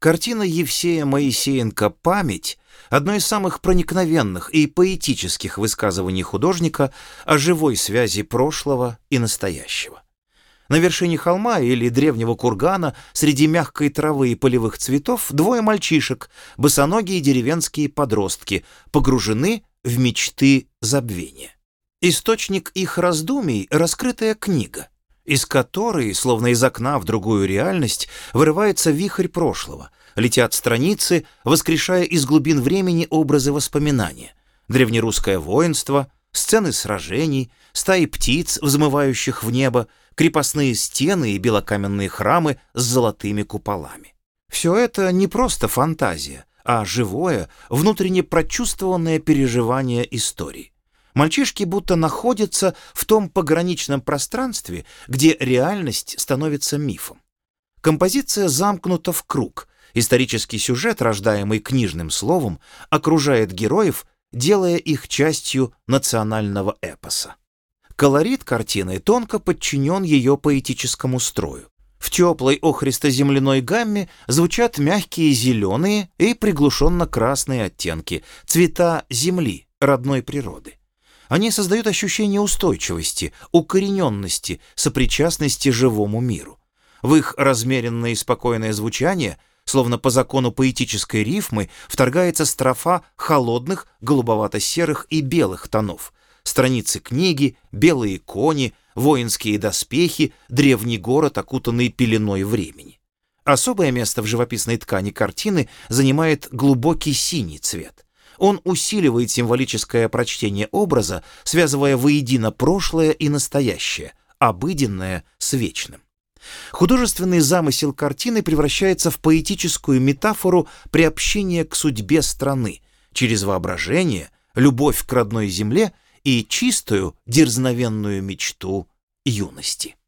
Картина Евсея Моисеенко «Память» — одно из самых проникновенных и поэтических высказываний художника о живой связи прошлого и настоящего. На вершине холма или древнего кургана среди мягкой травы и полевых цветов двое мальчишек, босоногие деревенские подростки, погружены в мечты забвения. Источник их раздумий — раскрытая книга, из которой, словно из окна в другую реальность, вырывается вихрь прошлого, летят страницы, воскрешая из глубин времени образы воспоминания, древнерусское воинство, сцены сражений, стаи птиц, взмывающих в небо, крепостные стены и белокаменные храмы с золотыми куполами. Все это не просто фантазия, а живое, внутренне прочувствованное переживание истории. Мальчишки будто находятся в том пограничном пространстве, где реальность становится мифом. Композиция замкнута в круг. Исторический сюжет, рождаемый книжным словом, окружает героев, делая их частью национального эпоса. Колорит картины тонко подчинен ее поэтическому строю. В теплой охристо-земляной гамме звучат мягкие зеленые и приглушенно-красные оттенки, цвета земли, родной природы. Они создают ощущение устойчивости, укорененности, сопричастности живому миру. В их размеренное и спокойное звучание, словно по закону поэтической рифмы, вторгается строфа холодных, голубовато-серых и белых тонов. Страницы книги, белые кони, воинские доспехи, древний город, окутанный пеленой времени. Особое место в живописной ткани картины занимает глубокий синий цвет. Он усиливает символическое прочтение образа, связывая воедино прошлое и настоящее, обыденное с вечным. Художественный замысел картины превращается в поэтическую метафору приобщения к судьбе страны через воображение, любовь к родной земле и чистую, дерзновенную мечту юности.